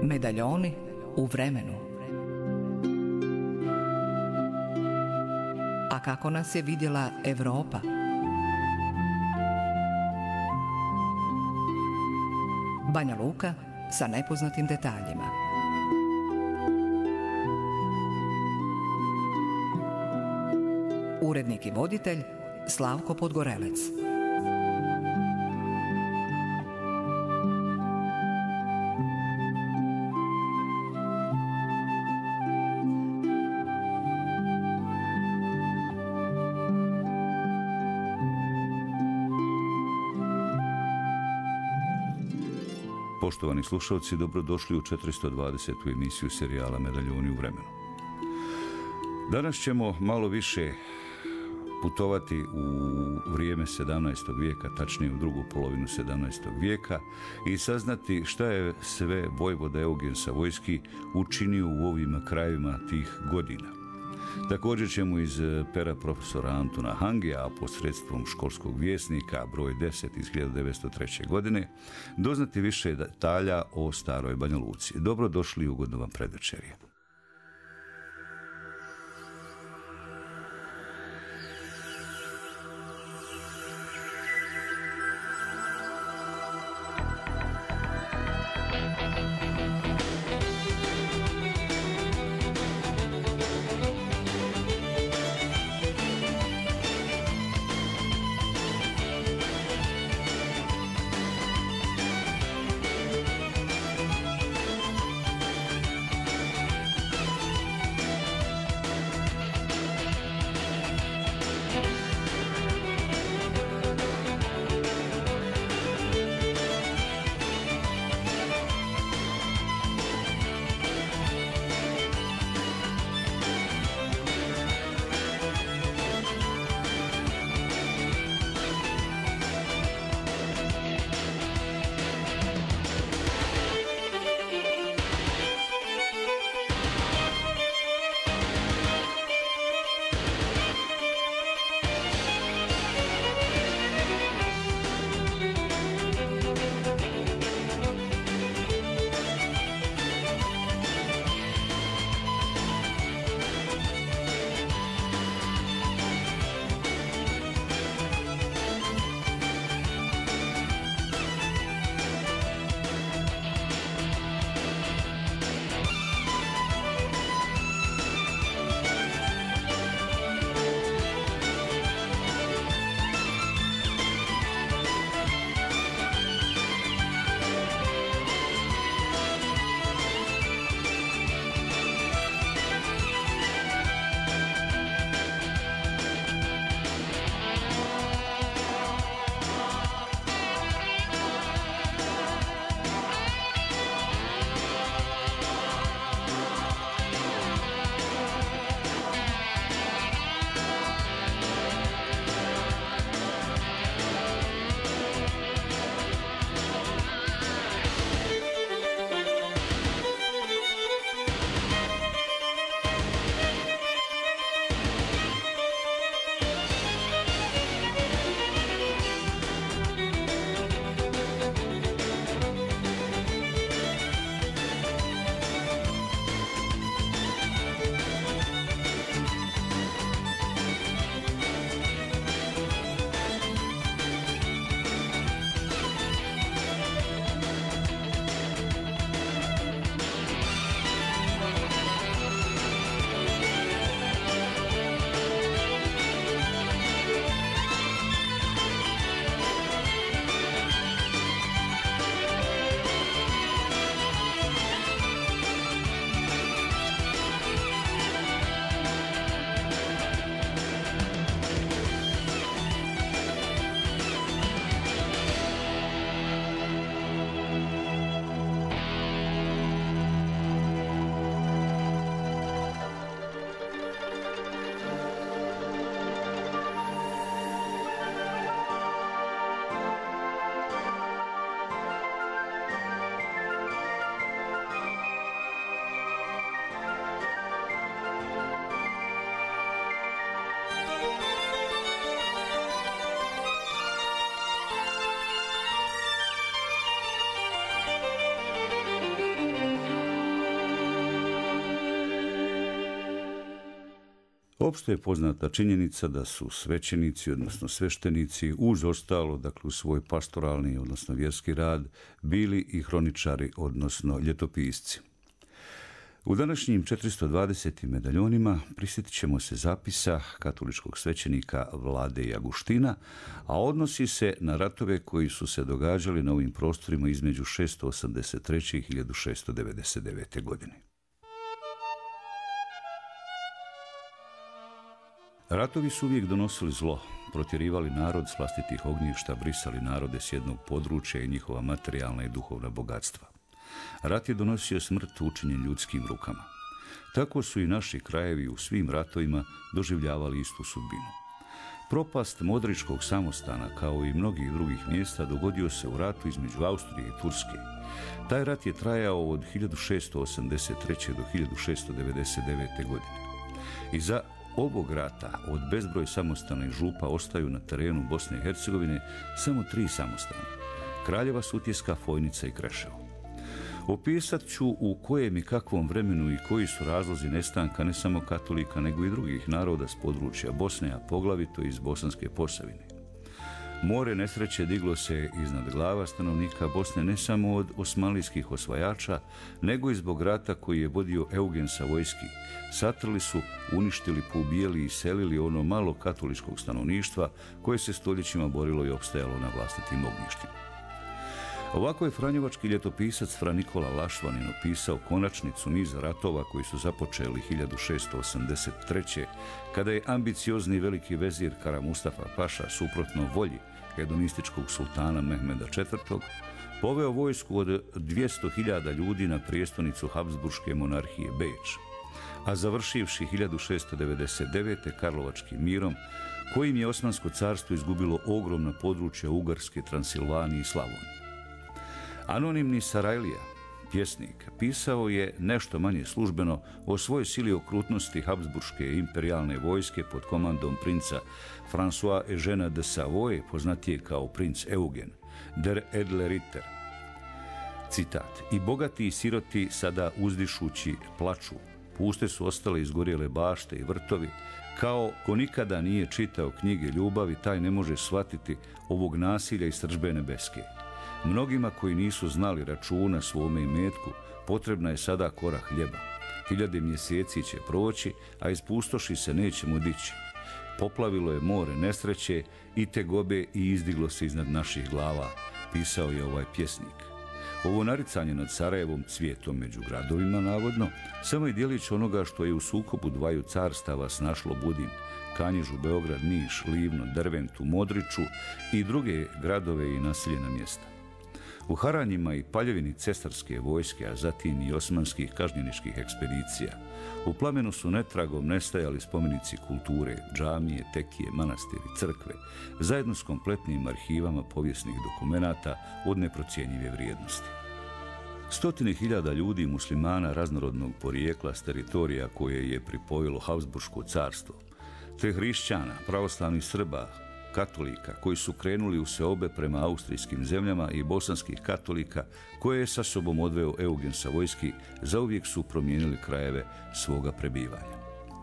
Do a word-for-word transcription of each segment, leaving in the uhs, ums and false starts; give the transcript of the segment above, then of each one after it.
Medaljoni u vremenu. A kako nas je vidjela Evropa? Banja Luka sa nepoznatim detaljima. Urednik i voditelj Slavko Podgorelec. Poštovani slušalci, dobrodošli u četiristo dvadesetu emisiju serijala Medaljoni u vremenu. Danas ćemo malo više putovati u vrijeme sedamnaestog vijeka, tačnije u drugu polovinu sedamnaestog vijeka i saznati šta je sve vojvoda Eugen Savojski učinio u ovim krajevima tih godina. Također ćemo iz pera profesora Antuna Hangija, a posredstvom školskog vjesnika broj deset iz hiljadu devetsto treće. godine, doznati više detalja o staroj Banja Luci. Dobrodošli i ugodno vam predvečerje. Opšte je poznata činjenica da su svećenici, odnosno sveštenici, uz ostalo, dakle u svoj pastoralni, odnosno vjerski rad, bili i hroničari, odnosno ljetopisci. U današnjim četiristo dvadeset medaljonima prisjetit ćemo se zapisa katoličkog svećenika Vlade Jaguština, a odnosi se na ratove koji su se događali na ovim prostorima između šesto osamdeset treće i hiljadu šesto devedeset devete. godine. Ratovi su uvijek donosili zlo, protjerivali narod s vlastitih ognjišta, brisali narode s jednog područja i njihova materijalna i duhovna bogatstva. Rat je donosio smrt učinjen ljudskim rukama. Tako su i naši krajevi u svim ratovima doživljavali istu sudbinu. Propast Modričkog samostana, kao i mnogih drugih mjesta, dogodio se u ratu između Austrije i Turske. Taj rat je trajao od hiljadu šesto osamdeset treće. do hiljadu šesto devedeset devete. godine. I za ovog rata od bezbroj samostana i župa ostaju na terenu Bosne i Hercegovine samo tri samostana: Kraljeva Sutjeska, Fojnica i Kreševo. Opisat ću u kojem i kakvom vremenu i koji su razlozi nestanka ne samo katolika, nego i drugih naroda s područja Bosne, a poglavito iz Bosanske Posavine. More nesreće diglo se iznad glava stanovnika Bosne ne samo od osmanlijskih osvajača, nego i zbog rata koji je vodio Eugen Savojski. Satrli su, uništili, poubijali i iselili ono malo katoličkog stanovništva koje se stoljećima borilo i opstajalo na vlastitim ognjištima. Ovako je franjevački ljetopisac Fra Nikola Lašvanin opisao konačnicu niza ratova koji su započeli hiljadu šesto osamdeset treće. kada je ambiciozni veliki vezir Kara Mustafa Paša, suprotno volji hedonističkog sultana Mehmeda četvrtog. poveo vojsku od dvjesto hiljada ljudi na prijestolnicu Habsburške monarhije Beč, a završivši hiljadu šesto devedeset devete. Karlovačkim mirom, kojim je Osmansko carstvo izgubilo ogromna područja Ugarske, Transilvanije i Slavonije. Anonimni Sarajlija, pjesnik, pisao je nešto manje službeno o svojoj sili okrutnosti Habsburške imperijalne vojske pod komandom princa François Eugena de Savoye, poznatije kao princ Eugen, der edle Ritter. Citat: "I bogati i siroti sada uzdišući plaču, puste su ostale izgorjele bašte i vrtovi, kao ko nikada nije čitao knjige ljubavi, taj ne može shvatiti ovog nasilja i srdžbe nebeske. Mnogima koji nisu znali računa svome imetku, potrebna je sada kora hljeba. Hiljade mjeseci će proći, a iz pustoši se nećemo dići. Poplavilo je more nesreće i tegobe i izdiglo se iznad naših glava", pisao je ovaj pjesnik. Ovo naricanje nad Sarajevom, cvijetom među gradovima, navodno, samo je djelić onoga što je u sukobu dvaju carstava snašlo Budin, Kanjižu, Beograd, Niš, Livno, Derventu, Modriču i druge gradove i naseljena mjesta. U haranjima i paljevini cesarske vojske, a zatim i osmanskih kažnjeničkih ekspedicija, u plamenu su netragom nestajali spomenici kulture, džamije, tekije, manastiri, crkve, zajedno s kompletnim arhivama povijesnih dokumenata od neprocjenjive vrijednosti. Stotine hiljada ljudi muslimana raznorodnog porijekla s teritorija koje je pripojilo Habsburško carstvo, te hrišćana, pravoslavnih Srba, katolika koji su krenuli u seobe prema austrijskim zemljama i bosanskih katolika koje je sa sobom odveo Eugen Savojski, zauvijek su promijenili krajeve svoga prebivanja.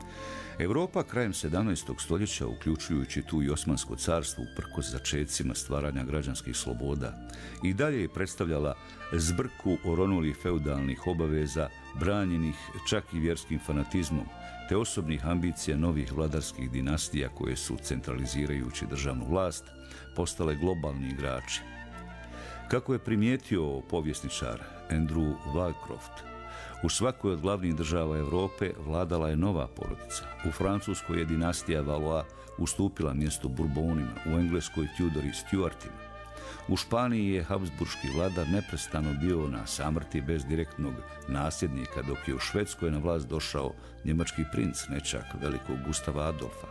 Europa krajem sedamnaestog stoljeća, uključujući tu i Osmansko carstvo uprkos začecima stvaranja građanskih sloboda, i dalje je predstavljala zbrku oronulih feudalnih obaveza, branjenih čak i vjerskim fanatizmom, te osobnih ambicija novih vladarskih dinastija koje su, centralizirajući državnu vlast, postale globalni igrači. Kako je primijetio povjesničar Andrew Wycroft, u svakoj od glavnih država Europe vladala je nova porodica. U Francuskoj je dinastija Valois ustupila mjesto Bourbonima, u Engleskoj Tudori Stuartima. U Španiji je Habsburški vladar neprestano bio na samrti bez direktnog nasljednika, dok je u Švedskoj na vlast došao njemački princ, nečak velikog Gustava Adolfa.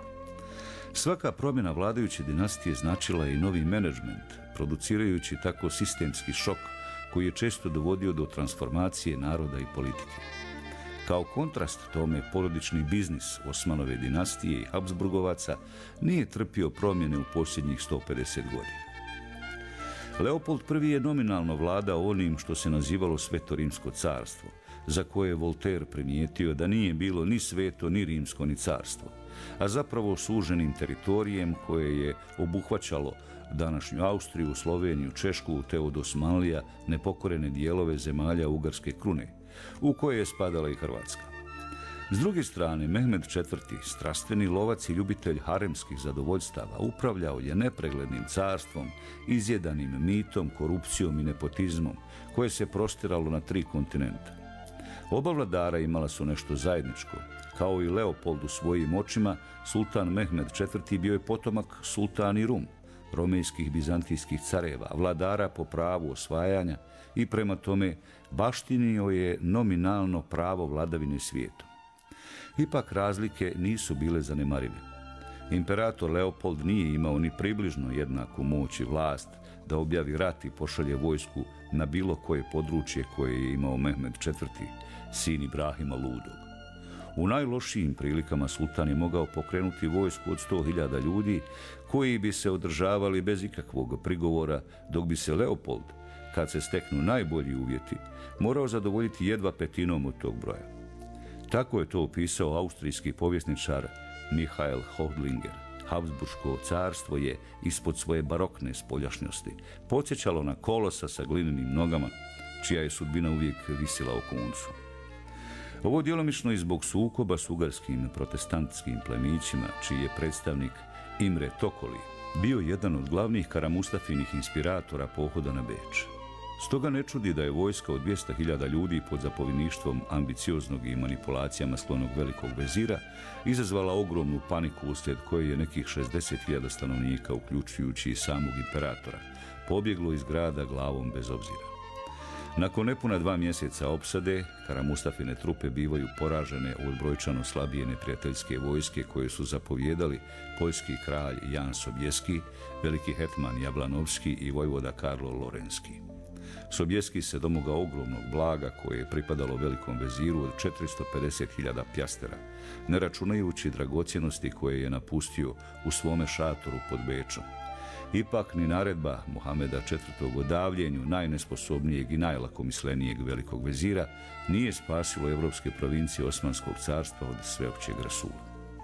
Svaka promjena vladajuće dinastije značila je i novi menadžment, producirajući tako sistemski šok koji je često dovodio do transformacije naroda i politike. Kao kontrast tome, porodični biznis Osmanove dinastije i Habsburgovaca nije trpio promjene u posljednjih sto pedeset godina. Leopold prvi je nominalno vladao onim što se nazivalo Sveto rimsko carstvo, za koje je Voltaire primijetio da nije bilo ni sveto, ni rimsko, ni carstvo. a zapravo suženim teritorijem koje je obuhvaćalo današnju Austriju, Sloveniju, Češku te od Osmanlija nepokorene dijelove zemalja Ugarske krune, u koje je spadala i Hrvatska. S druge strane, Mehmed četvrti, strastveni lovac i ljubitelj haremskih zadovoljstava, upravljao je nepreglednim carstvom, izjedanim mitom, korupcijom i nepotizmom, koje se prostiralo na tri kontinenta. Oba vladara imala su nešto zajedničko. Kao i Leopold u svojim očima, sultan Mehmed četvrti bio je potomak sultani Rum, romejskih bizantijskih careva, vladara po pravu osvajanja i prema tome baštinio je nominalno pravo vladavine svijetom. Ipak razlike nisu bile zanemarive. Imperator Leopold nije imao ni približno jednaku moć i vlast da objavi rat i pošalje vojsku na bilo koje područje koje je imao Mehmed četvrti, sin Ibrahima Ludog. U najlošijim prilikama sultan je mogao pokrenuti vojsku od sto hiljada ljudi koji bi se održavali bez ikakvog prigovora, dok bi se Leopold, kad se steknu najbolji uvjeti, morao zadovoljiti jedva petinom od tog broja. Tako je to opisao austrijski povjesničar Michael Hodlinger. Habsburško carstvo je, ispod svoje barokne spoljašnjosti, podsjećalo na kolosa sa glinenim nogama, čija je sudbina uvijek visila o koncu. Ovo djelomično i zbog sukoba s ugarskim protestantskim plemićima, čiji je predstavnik Imre Tokoli bio jedan od glavnih Karamustafinih inspiratora pohoda na Beč. Stoga ne čudi da je vojska od dvjesto hiljada ljudi pod zapovjedništvom ambicioznog i manipulacijama sklonog velikog vezira izazvala ogromnu paniku, uslijed koje je nekih šezdeset hiljada stanovnika, uključujući i samog imperatora, pobjeglo iz grada glavom bez obzira. Nakon nepuna dva mjeseca opsade, Karamustafine trupe bivaju poražene od brojčano slabije neprijateljske vojske koje su zapovjedali poljski kralj Jan Sobieski, veliki hetman Jablanovski i vojvoda Karlo Lorenski. Sobieski se domogao ogromnog blaga koje je pripadalo velikom veziru od četiristo pedeset hiljada pjastera, ne računajući dragocjenosti koje je napustio u svome šatoru pod Bečom. Ipak ni naredba Muhameda četvrtog o davljenju najnesposobnijeg i najlakomislenijeg velikog vezira nije spasilo evropske provincije Osmanskog carstva od sveopćeg rasula.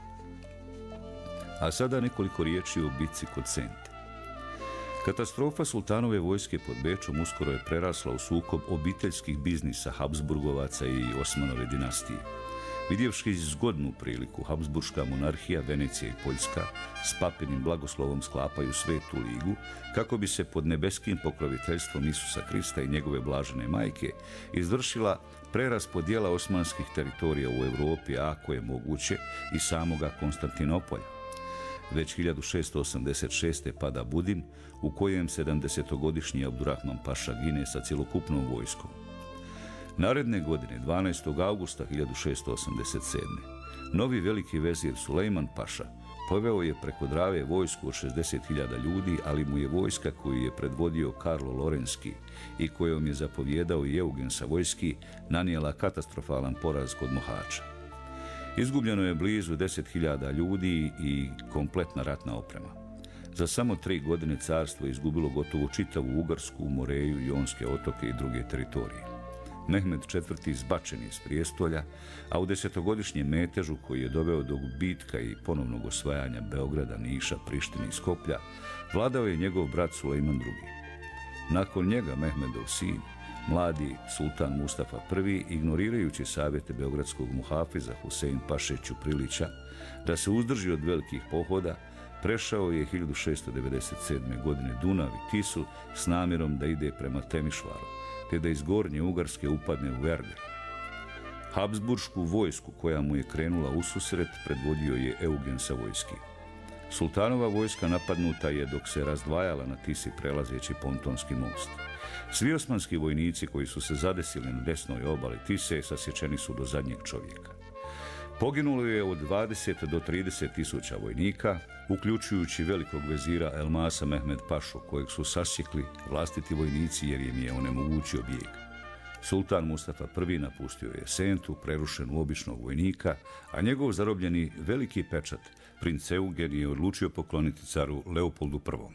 A sada nekoliko riječi o bitci kod Sente. Katastrofa sultanove vojske pod Bečom uskoro je prerasla u sukob obiteljskih biznisa Habsburgovaca i Osmanove dinastije. Vidjevši zgodnu priliku, Habsburška monarhija, Venecija i Poljska s papinim blagoslovom sklapaju svetu ligu kako bi se pod nebeskim pokroviteljstvom Isusa Krista i njegove blažene majke izvršila preraspodjela osmanskih teritorija u Europi, a ako je moguće i samoga Konstantinopolja. Već hiljadu šesto osamdeset šeste. pada Budim, u kojem sedamdesetogodišnji Abdurrahman paša gine sa cjelokupnom vojskom. Naredne godine, dvanaestog augusta hiljadu šesto osamdeset sedme. novi veliki vezir Sulejman paša poveo je preko Drave vojsku od šezdeset hiljada ljudi, ali mu je vojska koju je predvodio Karlo Lorenski i kojom je zapovjedao i Eugen Savojski nanijela katastrofalan poraz kod Mohača. Izgubljeno je blizu deset hiljada ljudi i kompletna ratna oprema. Za samo tri godine carstvo je izgubilo gotovo čitavu Ugarsku, Moreju, Jonske otoke i druge teritorije. Mehmed četvrti zbačen iz prijestolja, a u desetogodišnjem metežu koji je doveo do gubitka i ponovnog osvajanja Beograda, Niša, Prištine i Skoplja, vladao je njegov brat Sulejman drugi. Nakon njega Mehmedov sin, mladi sultan Mustafa prvi, ignorirajući savjete beogradskog muhafiza Husein paše Ćuprilića da se uzdrži od velikih pohoda, prešao je hiljadu šesto devedeset sedme. godine Dunav i Tisu s namjerom da ide prema Temišvaru, te da iz Gornje Ugarske upadne u Verger. Habsburšku vojsku koja mu je krenula ususret predvodio je Eugen Savojski. Sultanova vojska napadnuta je dok se razdvajala na Tisi prelazeći pontonski most. Svi osmanski vojnici koji su se zadesili na desnoj obali Tise sasječeni su do zadnjeg čovjeka. Poginulo je od dvadeset do trideset tisuća vojnika, uključujući velikog vezira Elmasa Mehmed pašu, kojeg su sasjekli vlastiti vojnici jer im je onemogućio bijeg. Sultan Mustafa prvi napustio je Sentu, prerušen u običnog vojnika, a njegov zarobljeni veliki pečat, princ Eugen, je odlučio pokloniti caru Leopoldu prvom.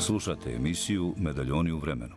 Slušate emisiju Medaljoni u vremenu.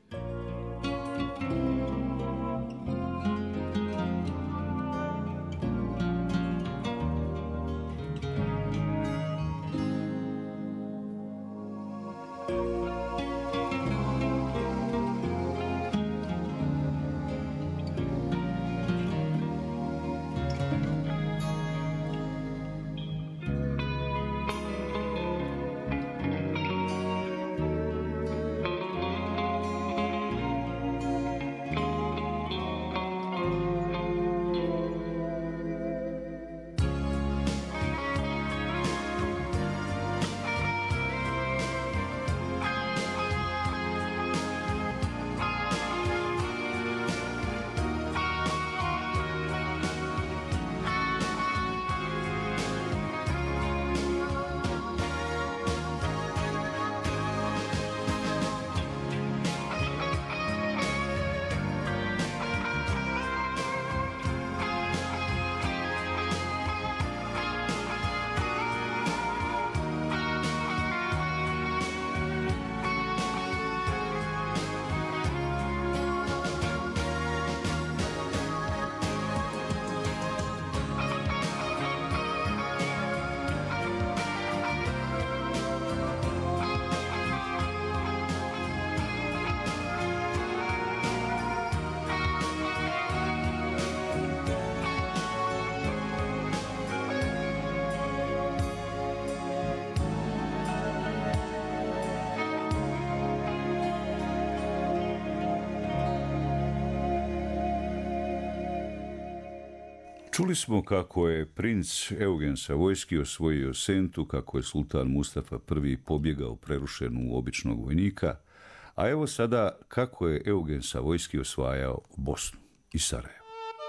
Čuli smo kako je princ Eugen Savojski osvojio Sentu, kako je sultan Mustafa prvi pobjegao prerušen u običnog vojnika, a evo sada kako je Eugen Savojski osvajao Bosnu i Sarajevo.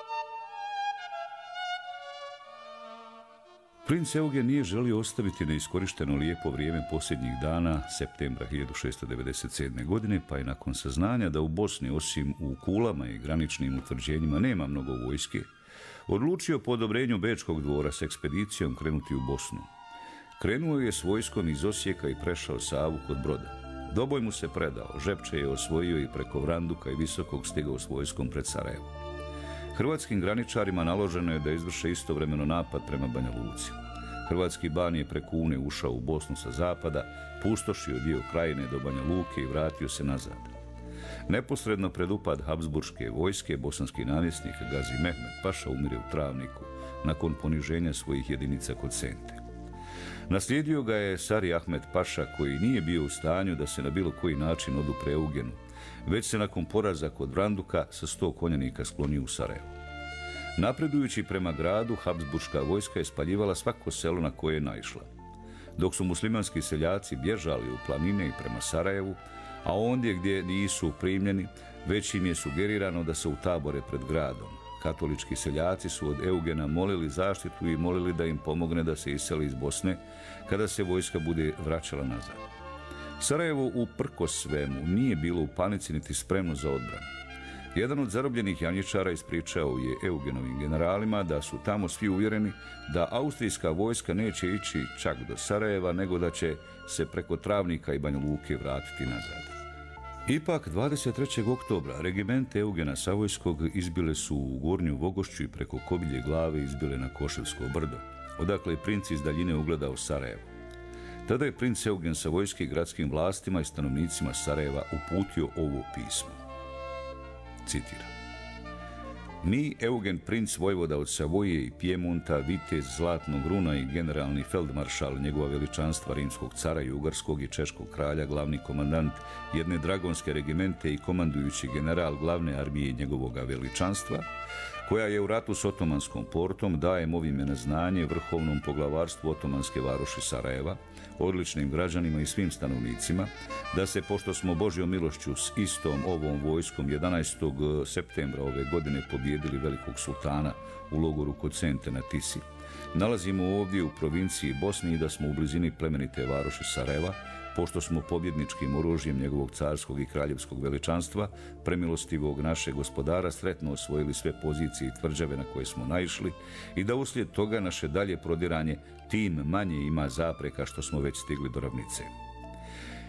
Princ Eugen nije želio ostaviti neiskorišteno lijepo vrijeme posljednjih dana septembra hiljadu šesto devedeset sedme. godine, pa je nakon saznanja da u Bosni, osim u Kulama i graničnim utvrđenjima, nema mnogo vojske, odlučio po odobrenju Bečkog dvora s ekspedicijom krenuti u Bosnu. Krenuo je s vojskom iz Osijeka i prešao Savu kod Broda. Doboj mu se predao, Žepče je osvojio i preko Vranduka i Visokog stigao s vojskom pred Sarajevo. Hrvatskim graničarima naloženo je da izvrše istovremeno napad prema Banja Luci. Hrvatski ban je preko Une ušao u Bosnu sa zapada, pustošio dio Krajine do Banja Luke i vratio se nazad. Neposredno pred upad Habsburške vojske, bosanski namjesnik Gazi Mehmed Paša umire u Travniku nakon poniženja svojih jedinica kod Sente. Naslijedio ga je Sari Ahmed Paša, koji nije bio u stanju da se na bilo koji način odupre Eugenu, već se nakon poraza kod Vranduka sa sto konjanika sklonio u Sarajevo. Napredujući prema gradu, Habsburška vojska je spaljivala svako selo na koje je naišla. Dok su muslimanski seljaci bježali u planine i prema Sarajevu, a ondje gdje nisu primljeni, već im je sugerirano da se utabore pred gradom. Katolički seljaci su od Eugena molili zaštitu i molili da im pomogne da se iseli iz Bosne kada se vojska bude vraćala nazad. Sarajevo uprkos svemu nije bilo u panici niti spremno za odbranu. Jedan od zarobljenih janjičara ispričao je Eugenovim generalima da su tamo svi uvjereni da austrijska vojska neće ići čak do Sarajeva, nego da će se preko Travnika i Banja Luke vratiti nazad. Ipak, dvadeset trećeg oktobra regimente Eugena Savojskog izbile su u Gornju Vogošću i preko Kobilje Glave izbile na Koševsko brdo, odakle je princ iz daljine ugledao Sarajevo. Tada je princ Eugen Savojski gradskim vlastima i stanovnicima Sarajeva uputio ovo pismo. Citiram. Mi, Eugen, princ vojvoda od Savoje i Pjemonta, vitez Zlatnog runa i generalni feldmaršal njegova veličanstva rimskog cara i ugarskog i češkog kralja, glavni komandant jedne dragonske regimente i komandujući general glavne armije njegovoga veličanstva, koja je u ratu s Otomanskom portom, dajem ovime na znanje vrhovnom poglavarstvu Otomanske varoši Sarajeva, odličnim građanima i svim stanovnicima, da se, pošto smo Božjom milošću s istom ovom vojskom jedanaestog septembra ove godine pobjedili velikog sultana u logoru kod Sente na Tisi, nalazimo ovdje u provinciji Bosni i da smo u blizini plemenite varoši Sarajeva, pošto smo pobjedničkim oružjem njegovog carskog i kraljevskog veličanstva, premilostivog našeg gospodara, sretno osvojili sve pozicije i tvrđave na koje smo naišli i da uslijed toga naše dalje prodiranje tim manje ima zapreka što smo već stigli do ravnice.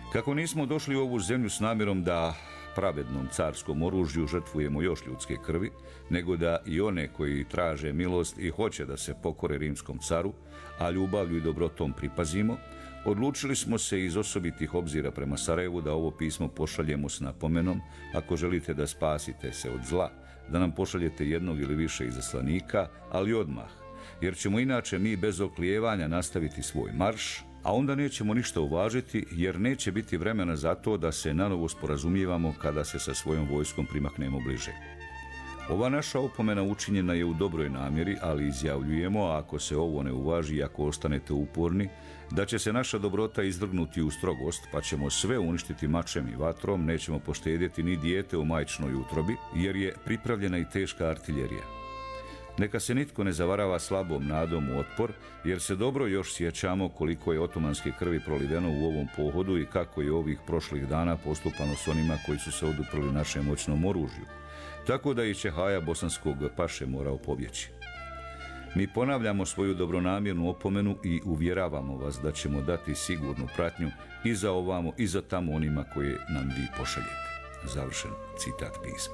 Kako nismo došli u ovu zemlju s namjerom da pravednom carskom oružju žrtvujemo još ljudske krvi, nego da i one koji traže milost i hoće da se pokore rimskom caru, a ljubavlju i dobrotom pripazimo, odlučili smo se iz osobitih obzira prema Sarajevu da ovo pismo pošaljemo s napomenom: ako želite da spasite se od zla, da nam pošaljete jednog ili više izaslanika, ali odmah, jer ćemo inače mi bez oklijevanja nastaviti svoj marš, a onda nećemo ništa uvažiti, jer neće biti vremena za to da se nanovo sporazumijevamo kada se sa svojom vojskom primaknemo bliže. Ova naša opomena učinjena je u dobroj namjeri, ali izjavljujemo, a ako se ovo ne uvaži i ako ostanete uporni, da će se naša dobrota izvrgnuti u strogost, pa ćemo sve uništiti mačem i vatrom, nećemo poštedjeti ni dijete u majčinoj utrobi, jer je pripravljena i teška artiljerija. Neka se nitko ne zavarava slabom nadom u otpor, jer se dobro još sjećamo koliko je otomanske krvi proliveno u ovom pohodu i kako je ovih prošlih dana postupano s onima koji su se oduprli našem moćnom oružju, tako da i Čehaja bosanskog paše morao pobjeći. Mi ponavljamo svoju dobronamjernu opomenu i uvjeravamo vas da ćemo dati sigurnu pratnju i za ovamo i za tamo onima koje nam vi pošaljete. Završen citat pisma.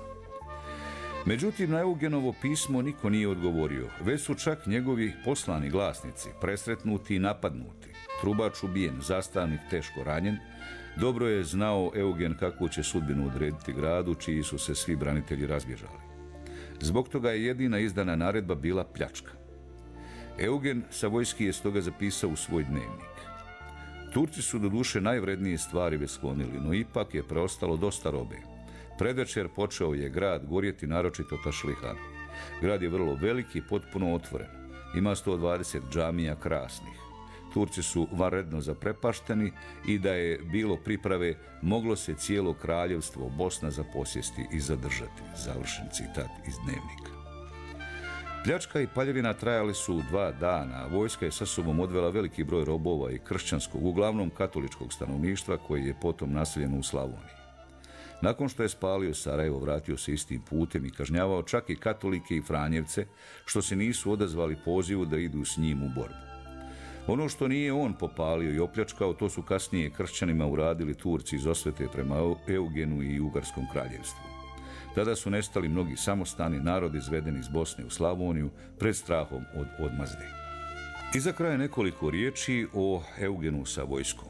Međutim, na Eugenovo pismo niko nije odgovorio, već su čak njegovi poslani glasnici presretnuti i napadnuti. Trubač ubijen, zastavnik teško ranjen. Dobro je znao Eugen kakvu će sudbinu odrediti gradu, čiji su se svi branitelji razbježali. Zbog toga je jedina izdana naredba bila pljačka. Eugen Savojski je stoga zapisao u svoj dnevnik: Turci su doduše najvrednije stvari već sklonili, no ipak je preostalo dosta robe. Predvečer počeo je grad gorjeti, naročito Tašlihan. Grad je vrlo velik i potpuno otvoren. Ima sto dvadeset džamija krasnih. Turci su vanredno zaprepašteni i da je bilo priprave, moglo se cijelo kraljevstvo Bosna zaposjesti i zadržati. Završen citat iz dnevnika. Pljačka i paljevina trajali su dva dana, a vojska je sa sobom odvela veliki broj robova i kršćanskog, uglavnom katoličkog stanovništva, koji je potom naseljeno u Slavoniji. Nakon što je spalio Sarajevo, vratio se istim putem i kažnjavao čak i katolike i franjevce, što se nisu odazvali pozivu da idu s njim u borbu. Ono što nije on popalio i opljačkao, to su kasnije kršćanima uradili Turci iz osvete prema Eugenu i Ugarskom kraljevstvu. Tada su nestali mnogi samostani, narod izveden iz Bosne u Slavoniju pred strahom od odmazde. I za kraj nekoliko riječi o Eugenu sa vojskom.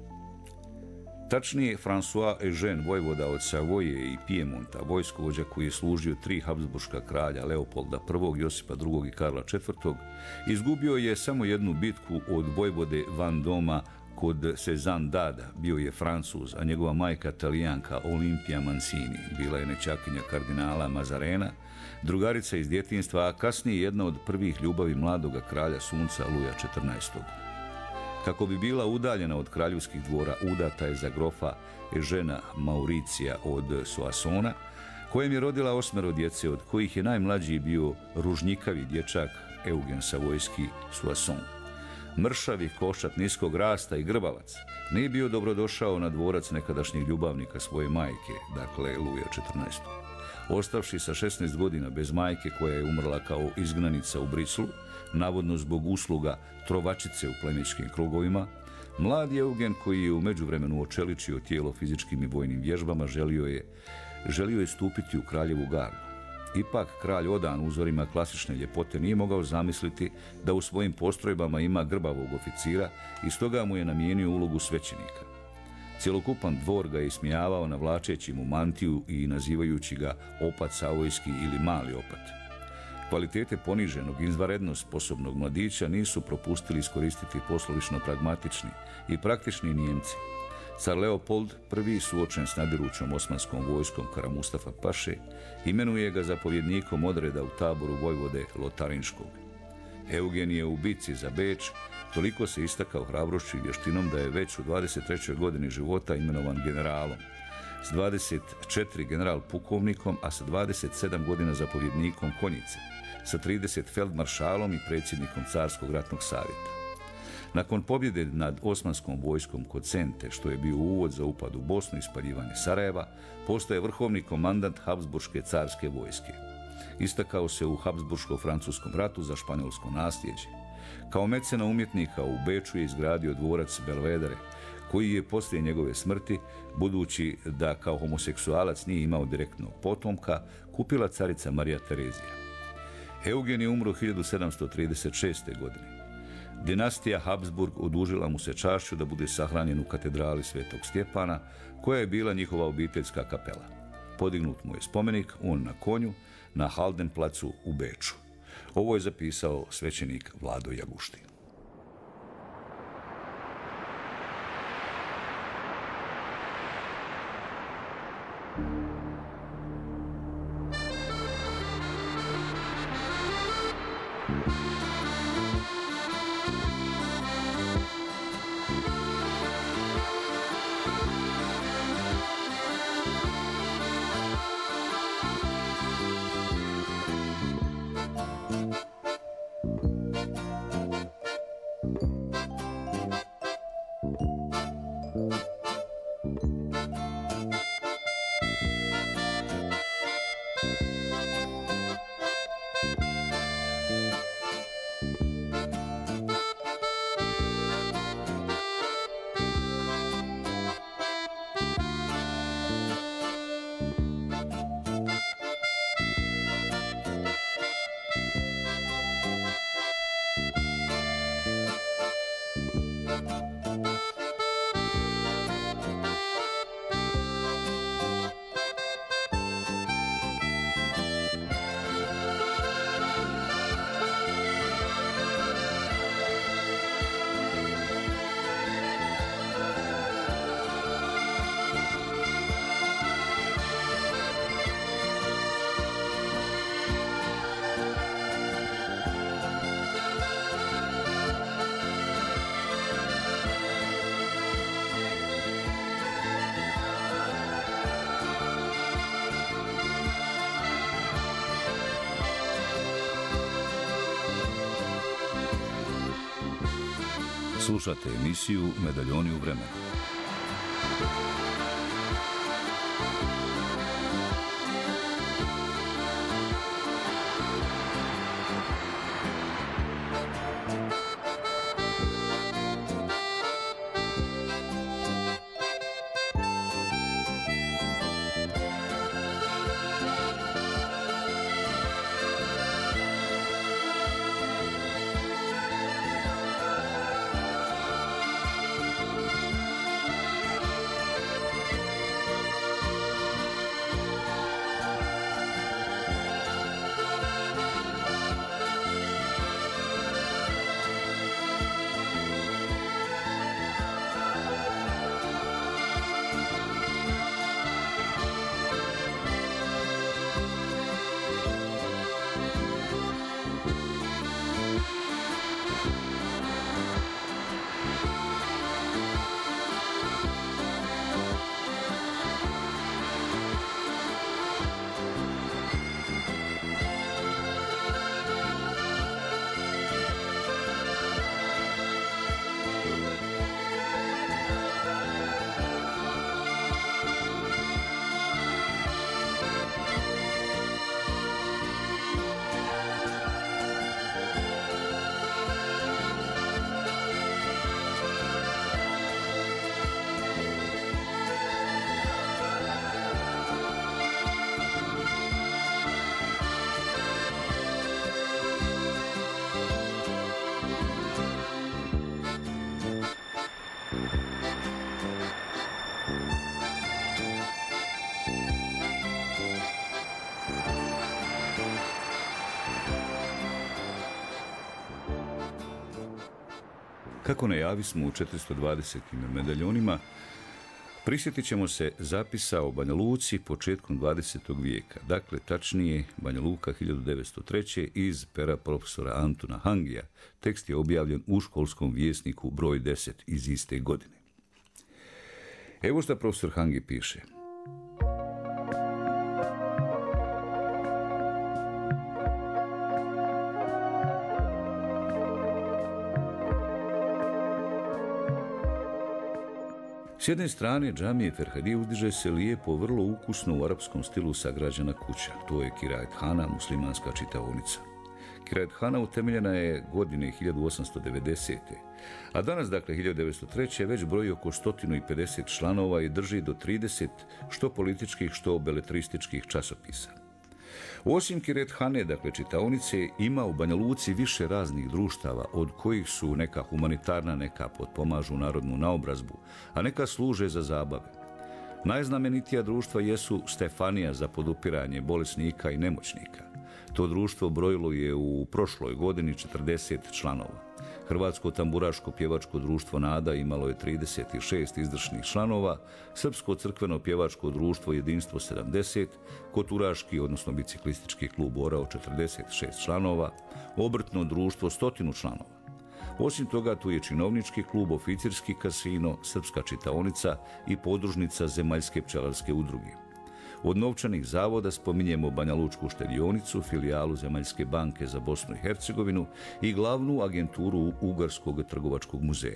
Tačnije, François Eugène, vojvoda od Savoje i Pijemonta, vojskovođa koji je služio tri habsburška kralja, Leopolda prvog, Josipa drugog i Karla četvrtog, izgubio je samo jednu bitku od vojvode Vendôme kod Cézanne-d'Ade. Bio je Francuz, a njegova majka Talijanka Olimpija Mancini bila je nećakinja kardinala Mazarena, drugarica iz djetinjstva, a kasnije jedna od prvih ljubavi mladoga kralja sunca Luja četrnaestog. Kako bi bila udaljena od kraljevskih dvora, udata je za grofa Eugena Mauricija od Soissona, kojem je rodila osmero djece, od kojih je najmlađi bio ružnjikavi dječak Eugen Savojski Soisson. Mršavi, košat, niskog rasta i grbavac, nije bio dobrodošao na dvorac nekadašnjeg ljubavnika svoje majke, dakle Luja četrnaestog. Ostavši sa šesnaest godina bez majke, koja je umrla kao izgnanica u Brislu, navodno zbog usluga trovačice u plemićkim krugovima, mladi Eugen, koji je u međuvremenu očeličio tijelo fizičkim i vojnim vježbama, želio je, želio je stupiti u kraljevu gardu. Ipak, kralj odan uzorima klasične ljepote nije mogao zamisliti da u svojim postrojbama ima grbavog oficira i stoga mu je namijenio ulogu svećenika. Cjelokupan dvor ga je ismijavao, navlačeći mu mantiju i nazivajući ga opat Savojski ili mali opat. Kvalitete poniženog, izvanredno sposobnog mladića nisu propustili iskoristiti poslovično pragmatični i praktični Nijemci. Car Leopold prvi, suočen s nadirućom osmanskom vojskom Kara Mustafa Paše, imenuje ga zapovjednikom odreda u taboru vojvode Lotarinškog. Eugen je u bitci za Beč toliko se istakao hrabrošću i vještinom da je već u dvadeset trećoj godini života imenovan generalom, s dvadeset četiri general pukovnikom, a sa dvadeset sedam godina zapovjednikom konjice, sa trideset feldmaršalom i predsjednikom Carskog ratnog savjeta. Nakon pobjede nad osmanskom vojskom kod Sente, što je bio uvod za upad u Bosnu i spaljivanje Sarajeva, postaje vrhovni komandant Habsburške carske vojske. Istakao se u Habsburško-francuskom ratu za španjolsko nasljeđe. Kao mecena umjetnika u Beču je izgradio dvorac Belvedere, koji je poslije njegove smrti, budući da kao homoseksualac nije imao direktnog potomka, kupila carica Marija Terezija. Eugen je umro hiljadu sedamsto trideset šeste. godine. Dinastija Habsburg odužila mu se čašću da bude sahranjen u katedrali Svetog Stjepana, koja je bila njihova obiteljska kapela. Podignut mu je spomenik, on na konju, na Haldenplacu u Beču. Ovo je zapisao svećenik Vlado Jaguštin. Slušate emisiju Medaljoni u vremenu. Kako najavismo u četiristo dvadesetim medaljonima, prisjetit ćemo se zapisa o Banja Luci početkom dvadesetog vijeka, dakle tačnije Banja Luka hiljadu devetsto treće. iz pera profesora Antuna Hangija. Tekst je objavljen u školskom vjesniku broj deset iz iste godine. Evo što profesor Hangi piše. S jedne strane džamije Ferhadije uzdiže se lijepo, vrlo ukusno u arapskom stilu sagrađena kuća. To je Kiraethana, muslimanska čitaonica. Kiraethana utemeljena je godine hiljadu osamsto devedesete. A danas, dakle, hiljadu devetsto treće. već broji oko sto pedeset članova i drži do trideset što političkih, što beletrističkih časopisa. Osim Kirethane, dakle čitaonice, ima u Banja Luci više raznih društava, od kojih su neka humanitarna, neka potpomažu narodnu naobrazbu, a neka služe za zabave. Najznamenitija društva jesu Stefanija za podupiranje bolesnika i nemoćnika. To društvo brojilo je u prošloj godini četrdeset članova. Hrvatsko tamburaško pjevačko društvo Nada imalo je trideset šest izvršnih članova, Srpsko crkveno pjevačko društvo Jedinstvo sedamdeset, Koturaški, odnosno biciklistički klub Orao četrdeset šest članova, Obrtno društvo stotinu članova. Osim toga, tu je činovnički klub, oficirski kasino, srpska čitaonica i podružnica Zemaljske pčelarske udruge. Od novčanih zavoda spominjemo Banja Lučku štedionicu, filijalu Zemaljske banke za Bosnu i Hercegovinu i glavnu agenturu Ugarskog trgovačkog muzeja.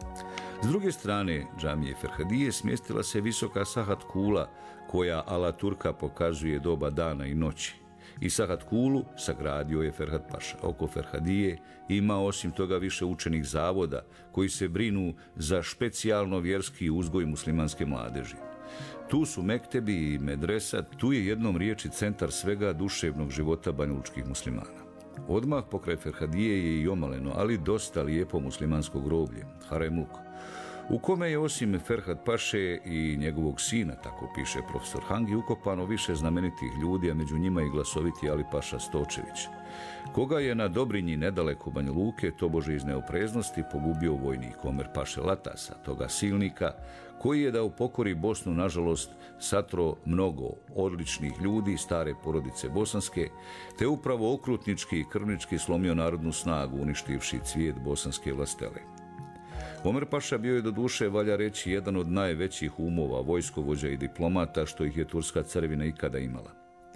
S druge strane džamije Ferhadije smjestila se visoka Sahat kula, koja ala Turka pokazuje doba dana i noći. I Sahat kulu sagradio je Ferhat Paša. Oko Ferhadije ima osim toga više učenih zavoda koji se brinu za specijalno vjerski uzgoj muslimanske mladeži. Tu su mektebi i medresa, tu je jednom riječi centar svega duševnog života banjalučkih muslimana. Odmah pokraj Ferhadije je i omaleno, ali dosta lijepo muslimansko groblje, Haremluk, u kome je osim Ferhat Paše i njegovog sina, tako piše profesor Hangi, ukopano više znamenitih ljudi, a među njima i glasoviti Ali Paša Stočević, koga je na Dobrinji nedaleko Banja Luke, tobože iz neopreznosti, pogubio vojnik Omer Paše Latasa, toga silnika, koji je da upokori Bosnu, nažalost, satro mnogo odličnih ljudi, stare porodice bosanske, te upravo okrutnički i krvnički slomio narodnu snagu, uništivši cvijet bosanske vlastele. Omer Paša bio je do duše, valja reći, jedan od najvećih umova, vojskovođa i diplomata što ih je turska carevina ikada imala.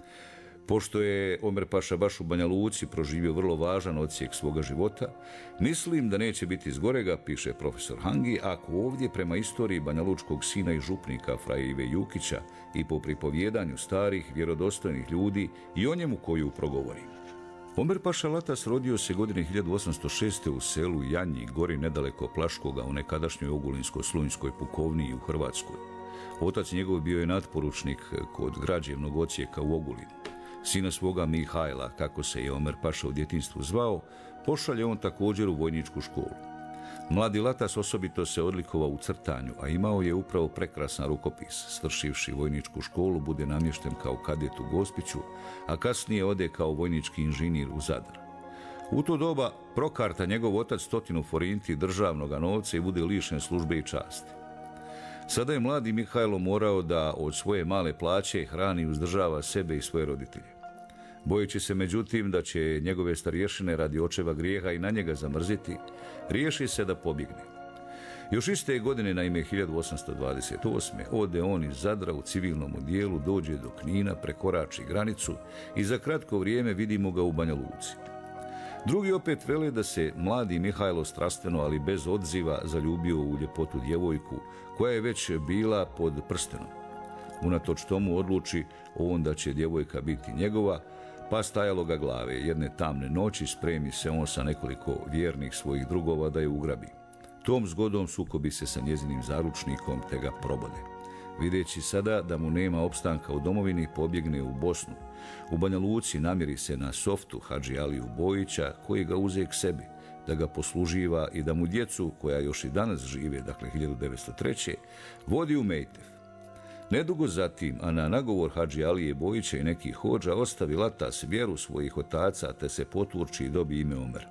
Pošto je Omer Paša baš u Banja Luci proživio vrlo važan odsjek svoga života, mislim da neće biti zgorega, piše profesor Hangi, ako ovdje prema istoriji banjalučkog sina i župnika Fraje Ive Jukića i po pripovjedanju starih, vjerodostojnih ljudi i o njemu koju progovori. Omer Paša Latas rodio se godine hiljadu osamsto šeste. u selu Janji, gori nedaleko Plaškoga, u nekadašnjoj Ogulinsko-Slunjskoj pukovniji u Hrvatskoj. Otac njegov bio je natporučnik kod građevnog odsjeka u Ogulinu. Sina svoga Mihajla, kako se je Omer Paša u djetinjstvu zvao, pošalje on također u vojničku školu. Mladi Latas osobito se odlikovao u crtanju, a imao je upravo prekrasan rukopis. Svršivši vojničku školu, bude namješten kao kadet u Gospiću, a kasnije ode kao vojnički inženjer u Zadar. U to doba prokarta njegov otac stotinu forinti državnog novca i bude lišen službe i časti. Sada je mladi Mihajlo morao da od svoje male plaće hrani i uzdržava sebe i svoje roditelje. Bojeći se međutim da će njegove starješine radi očeva grijeha i na njega zamrziti, riješi se da pobjegne. Još iste godine, naime hiljadu osamsto dvadeset osme. ode on iz Zadra u civilnom odijelu, dođe do Knina, prekorači granicu i za kratko vrijeme vidimo ga u Banja Luci. Drugi opet vele da se mladi Mihajlo strastveno, ali bez odziva, zaljubio u ljepotu djevojku, koja je već bila pod prstenom. Unatoč tomu odluči on da će djevojka biti njegova, pa stajalo ga glave. Jedne tamne noći spremi se on sa nekoliko vjernih svojih drugova da je ugrabi. Tom zgodom sukobi se sa njezinim zaručnikom te ga probode. Videći sada da mu nema opstanka u domovini, pobjegne u Bosnu. U Banja Luci namjeri se na softu Hadži Aliju Bojića, koji ga uze k sebi, da ga posluživa i da mu djecu, koja još i danas žive, dakle hiljadu devetsto treće. vodi u Mejtev. Nedugo zatim, a na nagovor Hadži Alije Bojića i nekih hođa, ostavi Latas vjeru svojih otaca, te se poturči i dobi ime Omer.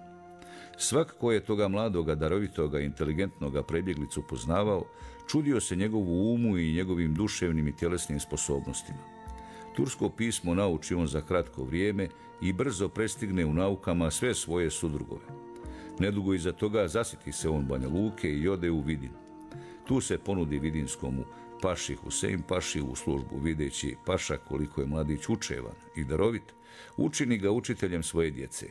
Svak ko je toga mladoga, darovitoga, inteligentnoga prebjeglicu poznavao, čudio se njegovu umu i njegovim duševnim i tjelesnim sposobnostima. Tursko pismo nauči on za kratko vrijeme i brzo prestigne u naukama sve svoje sudrugove. Nedugo iza toga zasiti se on Banja Luke i ode u Vidin. Tu se ponudi vidinskomu Paši Husein Paši u službu, videći Paša koliko je mladić učevan i darovit, učini ga učiteljem svoje djece.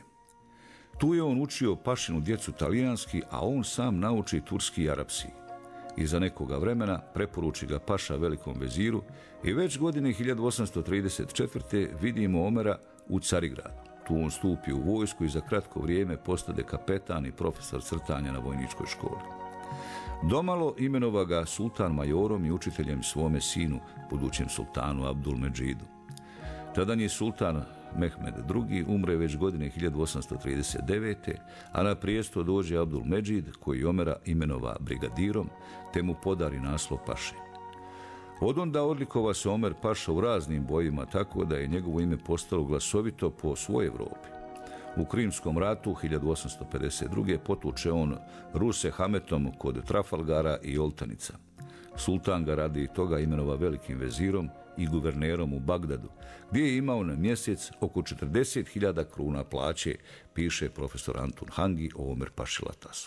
Tu je on učio Pašinu djecu talijanski, a on sam nauči turski i arapski. I za nekoga vremena preporuči ga Paša velikom veziru i već godine hiljadu osamsto trideset četvrte. vidimo Omera u Carigradu. Tu on stupi u vojsku i za kratko vrijeme postade kapetan i profesor crtanja na vojničkoj školi. Domalo imenova ga sultan majorom i učiteljem svome sinu, budućem sultanu Abdul Medžidu. Tadanji sultan Mehmed drugi. umre već godine hiljadu osamsto trideset devete. a na prijesto dođe Abdul Medžid, koji Omera imenova brigadirom, te mu podari naslov paše. Odonda odlikova se Omer paša u raznim bojima, tako da je njegovo ime postalo glasovito po svoj Evropi. U Krimskom ratu hiljadu osamsto pedeset druge. potuče on Ruse Hametom kod Trafalgara i Oltanica. Sultan ga radi toga imenova velikim vezirom i guvernerom u Bagdadu, gdje je imao na mjesec oko četrdeset hiljada kruna plaće, piše profesor Antun Hangi o Omer paši Latasu.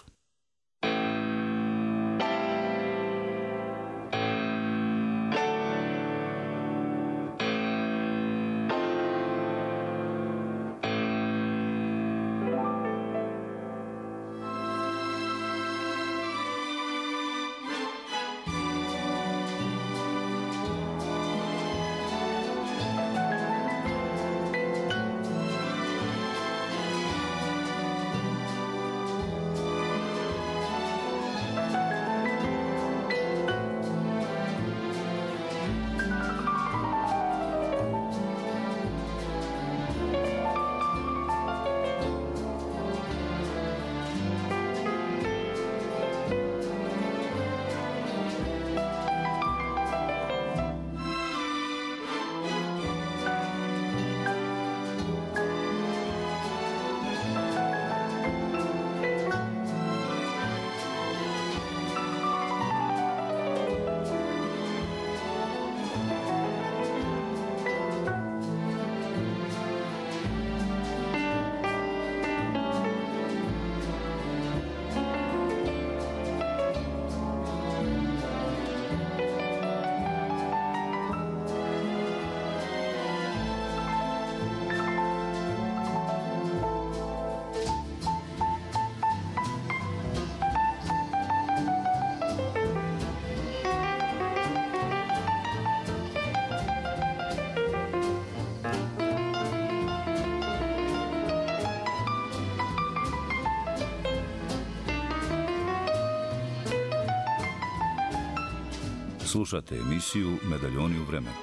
Slušate emisiju Medaljoni u vremenu.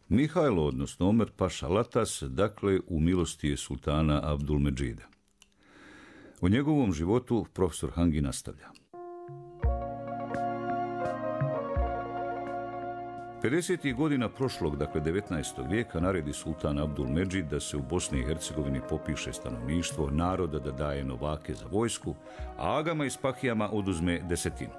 Mihajlo, odnosno Omer Paša Latas, dakle u milosti je sultana Abdulmedžida. O njegovom životu profesor Hangi nastavlja. pedesetih godina prošlog, dakle devetnaestog vijeka, naredi sultan Abdulmedžid da se u Bosni i Hercegovini popiše stanovništvo, naroda da daje novake za vojsku, a agama i spahijama oduzme desetinu.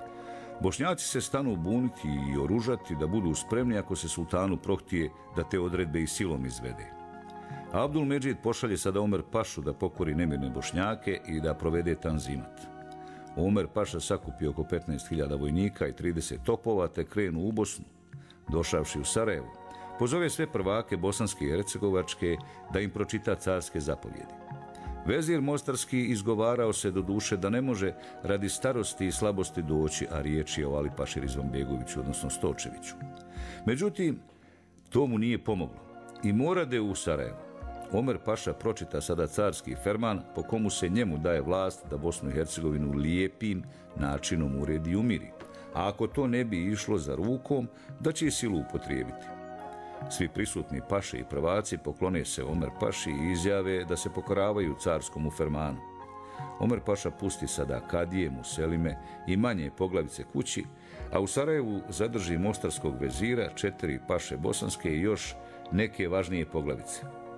Bošnjaci se stanu buniti i oružati da budu spremni ako se sultanu prohtije da te odredbe i silom izvede. Abdulmedžid pošalje sada Omer Pašu da pokori nemirne Bošnjake i da provede tanzimat. Omer Paša sakupi oko petnaest hiljada vojnika i trideset topova te krenu u Bosnu. Došavši u Sarajevo, pozove sve prvake bosanske i hercegovačke da im pročita carske zapovjedi. Vezir mostarski izgovarao se do duše da ne može radi starosti i slabosti doći, a riječ je o Ali Paši Rizvanbegoviću, odnosno Stočeviću. Međutim, to mu nije pomoglo i morade u Sarajevo. Omer Paša pročita sada carski ferman po komu se njemu daje vlast da Bosnu i Hercegovinu lijepim načinom uredi i umiri, a ako to ne bi išlo za rukom, da će silu upotrijebiti. Svi prisutni paše i prvaci poklone se Omer Paši i izjave da se pokoravaju carskom fermanu. Omer Paša pusti sada kadije, muselime i manje poglavice kući, a u Sarajevu zadrži mostarskog vezira, četiri paše bosanske i još neke važnije poglavice.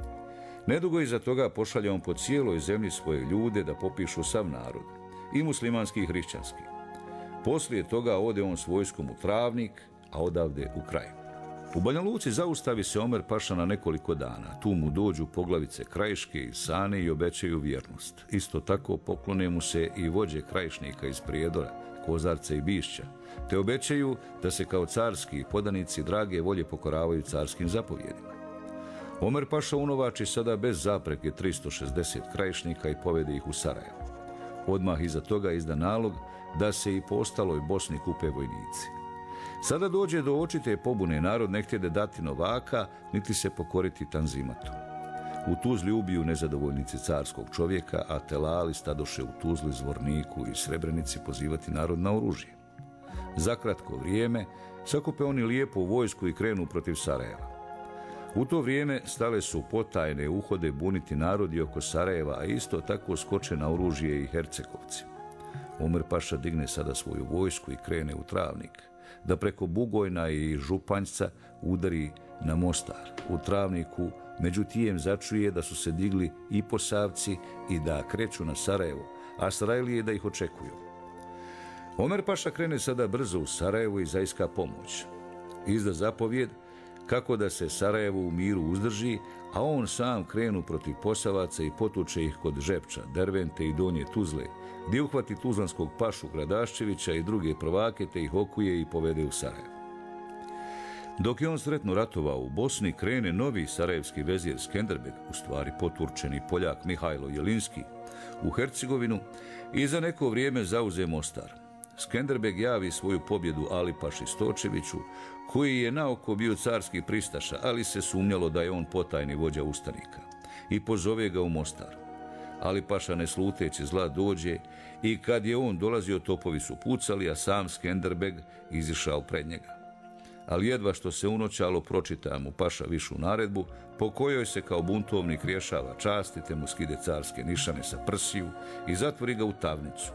Nedugo iza toga pošalja on po cijeloj zemlji svoje ljude da popišu sav narod, i muslimanski i hrišćanski. Poslije toga ode on s vojskom u Travnik, a odavde u kraj. U Banja Luci zaustavi se Omer Paša na nekoliko dana. Tu mu dođu poglavice Krajiške i Sane i obećaju vjernost. Isto tako poklone mu se i vođe krajišnika iz Prijedora, Kozarca i Bišća, te obećaju da se kao carski podanici drage volje pokoravaju carskim zapovjedima. Omer Paša unovači sada bez zapreke tristo šezdeset krajišnika i povede ih u Sarajevo. Odmah iza toga izda nalog da se i po ostaloj Bosni kupe vojnici. Sada dođe do očite pobune, narod ne htjede dati novaka, niti se pokoriti tanzimatu. U Tuzli ubiju nezadovoljnici carskog čovjeka, a telali stadoše u Tuzli, Zvorniku i Srebrenici pozivati narod na oružje. Za kratko vrijeme sakupe oni lijepo vojsku i krenu protiv Sarajeva. U to vrijeme stale su potajne uhode buniti narodi oko Sarajeva, a isto tako skoče na oružje i Hercegovci. Omer Paša digne sada svoju vojsku i krene u Travnik, da preko Bugojna i Županjca udari na Mostar. U Travniku međutijem začuje da su se digli i Posavci i da kreću na Sarajevo, a Sarajlije da ih očekuju. Omer Paša krene sada brzo u Sarajevo i zaiska pomoć. Izda zapovjed kako da se Sarajevo u miru uzdrži, a on sam krenu protiv Posavaca i potuče ih kod Žepča, Dervente i Donje Tuzle, gdje uhvati tuzlanskog pašu Gradaščevića i druge prvake, te ih okuje i povede u Sarajevo. Dok je on sretno ratovao u Bosni, krene novi sarajevski vezir Skenderbeg, u stvari poturčeni Poljak Mihajlo Jelinski, u Hercegovinu i za neko vrijeme zauze Mostar. Skenderbeg javi svoju pobjedu Ali Paši Stočeviću, koji je naoko bio carski pristaša, ali se sumnjalo da je on potajni vođa ustanika, i pozove ga u Mostar. Ali Paša ne sluteći zla dođe i kad je on dolazio, topovi su pucali, a sam Skenderbeg izišao pred njega. Ali jedva što se unoćalo, pročita mu Paša višu naredbu, po kojoj se kao buntovnik rješava časti, te mu skide carske nišane sa prsiju i zatvori ga u tamnicu.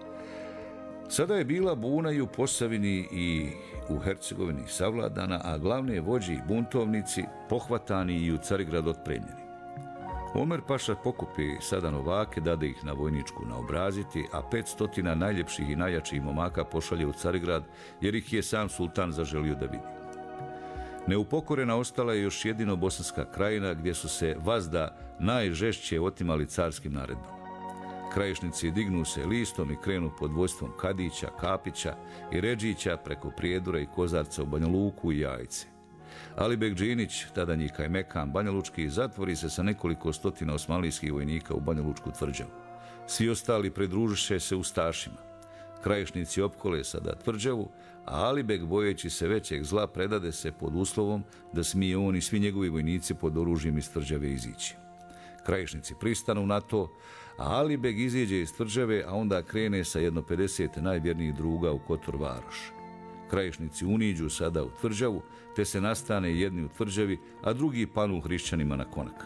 Sada je bila buna i u Posavini i u Hercegovini savladana, a glavne vođe i buntovnici pohvatani i u Carigrad otpremljeni. Omer Paša pokupi sada novake, dade ih na vojničku naobraziti, a petstotina najljepših i najjačih momaka pošalje u Carigrad, jer ih je sam sultan zaželio da vidi. Neupokorena ostala je još jedino Bosanska krajina, gdje su se vazda najžešće otimali carskim naredbama. Krajišnici dignu se listom i krenu pod vodstvom Kadića, Kapića i Redžića preko Prijedora i Kozarca u Banja Luku i Jajce. Alibek Džinić, tada njih Kajmekan Banjalučki, zatvori se sa nekoliko stotina osmanlijskih vojnika u Banjalučku tvrđavu. Svi ostali pridružiše se ustašima. Krajišnici opkole sada tvrđavu, a Alibek, bojeći se većeg zla, predade se pod uslovom da smije on i svi njegovi vojnici pod oružjem iz tvrđave izići. Krajišnici pristanu na to, a Alibek iziđe iz tvrđave, a onda krene sa jedno pedeset najvjernijih druga u Kotor Varoš. Krajišnici uniđu sada u tvrđavu, te se nastane jedni u tvrđavi, a drugi panu hrišćanima na konak.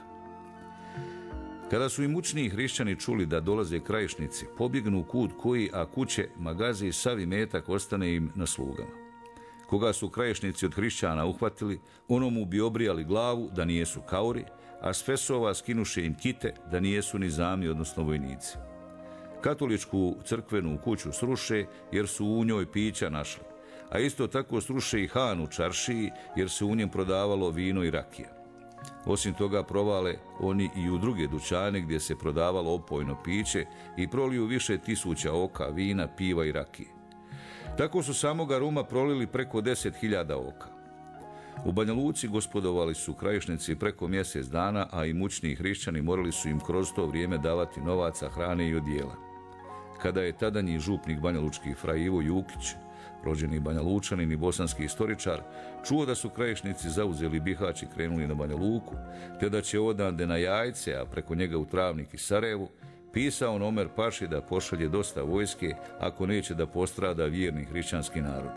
Kada su imućniji hrišćani čuli da dolaze krajišnici, pobjegnu u kut koji, a kuće, magaze i sav imetak ostane im na slugama. Koga su krajišnici od hrišćana uhvatili, onomu bi obrijali glavu da nijesu kauri, a s fesova skinuše im kite da nijesu nizami, odnosno vojnici. Katoličku crkvenu kuću sruše jer su u njoj pića našli, a isto tako sruše i han u čaršiji jer se u njem prodavalo vino i rakija. Osim toga provale oni i u druge dućane gdje se prodavalo opojno piće i proliju više tisuća oka, vina, piva i rakije. Tako su samoga ruma prolili preko deset hiljada oka. U Banja Luci gospodovali su krajišnici preko mjesec dana, a imućniji hrišćani morali su im kroz to vrijeme davati novaca, hrane i odijela. Kada je tadanji župnik banjalučki fra Ivo Jukić, rođeni Banja Lučanin i bosanski istoričar, čuo da su krajišnici zauzeli Bihać i krenuli na Banja Luku, te da će odande na Jajce, a preko njega u Travnik i Sarajevo, pisao na Omer Paši da pošalje dosta vojske ako neće da postrada vjerni hrišćanski narod.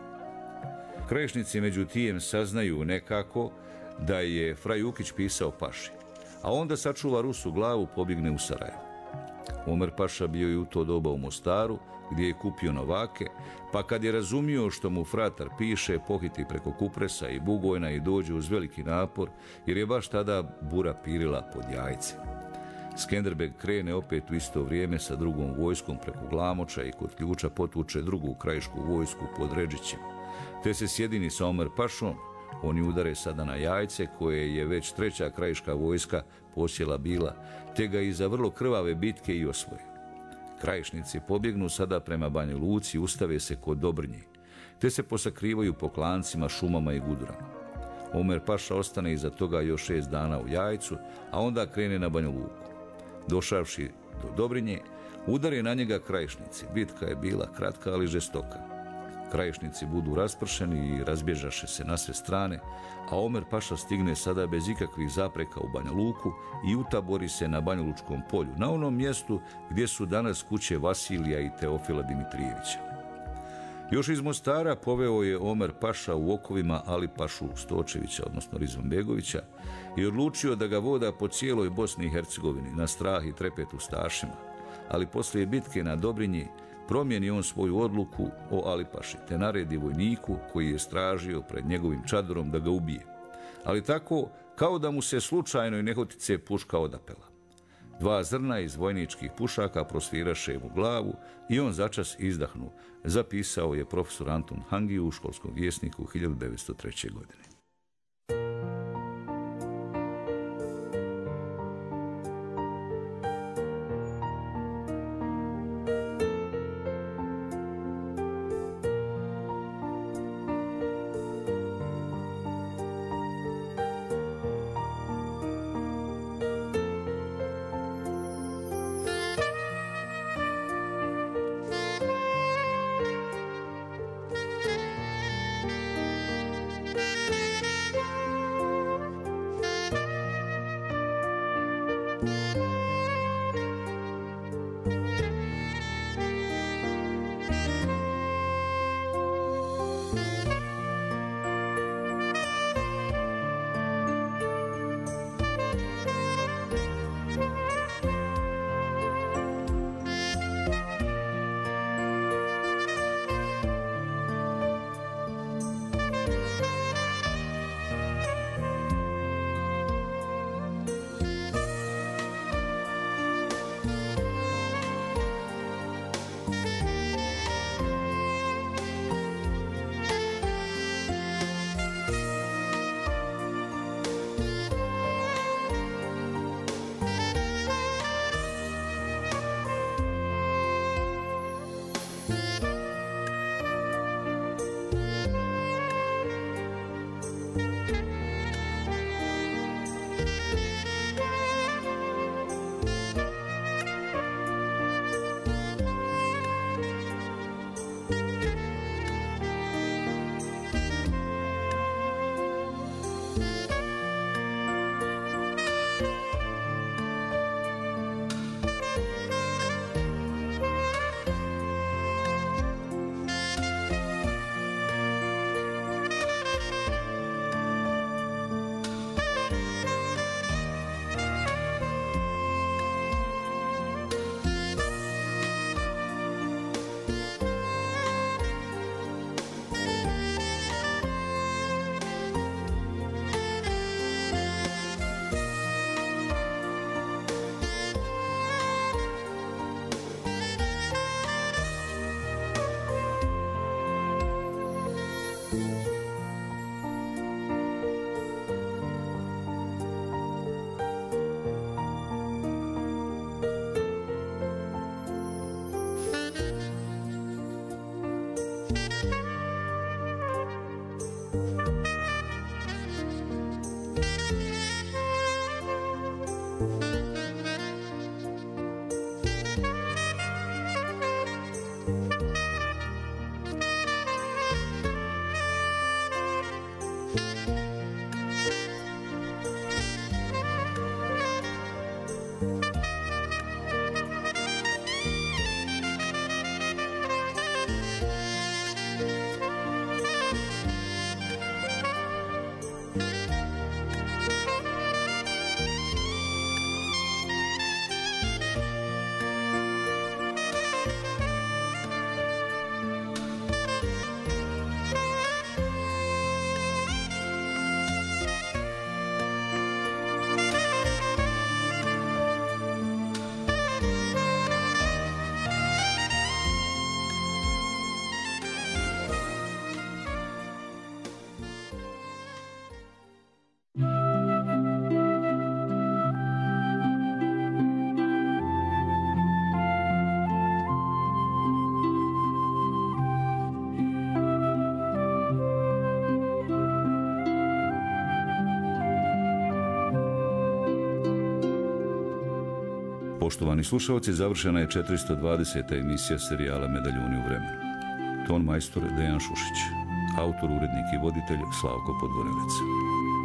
Krajišnici međutim saznaju nekako da je fra Jukić pisao Paši, a onda sačuva Rusu glavu, pobjegne u Sarajevo. Omer Paša bio je u to doba u Mostaru, gdje je kupio novake, pa kad je razumio što mu fratar piše, pohiti preko Kupresa i Bugojna i dođe uz veliki napor, jer je baš tada bura pirila pod Jajce. Skenderbeg krene opet u isto vrijeme sa drugom vojskom preko Glamoča i kod Ključa potuče drugu krajišku vojsku pod Ređićem, te se sjedini sa Omer Pašom. Oni udare sada na Jajce, koje je već treća krajiška vojska posjela bila, te ga iza vrlo krvave bitke i osvoje. Krajišnici pobjegnu sada prema Banja Luci i ustave se kod Dobrnje, te se posakrivaju po klancima, šumama i gudurama. Omer Paša ostane iza toga još šest dana u Jajcu, a onda krene na Banja Luku. Došavši do Dobrinje, udare na njega krajišnici. Bitka je bila kratka, ali žestoka. Krajišnici budu raspršeni i razbježaše se na sve strane, a Omer Paša stigne sada bez ikakvih zapreka u Banja Luku i utabori se na Banjalučkom polju, na onom mjestu gdje su danas kuće Vasilija i Teofila Dimitrijevića. Još iz Mostara poveo je Omer Paša u okovima Ali Pašu Stočevića, odnosno Rizombegovića, i odlučio da ga voda po cijeloj Bosni i Hercegovini na strah i trepet ustašima, ali poslije bitke na Dobrinji promijeni on svoju odluku o Alipaši, te naredi vojniku koji je stražio pred njegovim čadorom da ga ubije. Ali tako, kao da mu se slučajno i nehotice puška odapela. Dva zrna iz vojničkih pušaka prosviraše mu glavu i on začas izdahnu, zapisao je profesor Antun Hangiju u Školskom vjesniku hiljadu devetsto treće. godine. Thank you. Poštovani slušalci, završena je četiristo dvadeseta emisija serijala Medaljuni u vremenu. Ton majstor Dejan Šušić, autor, urednik i voditelj Slavko Podgorelec.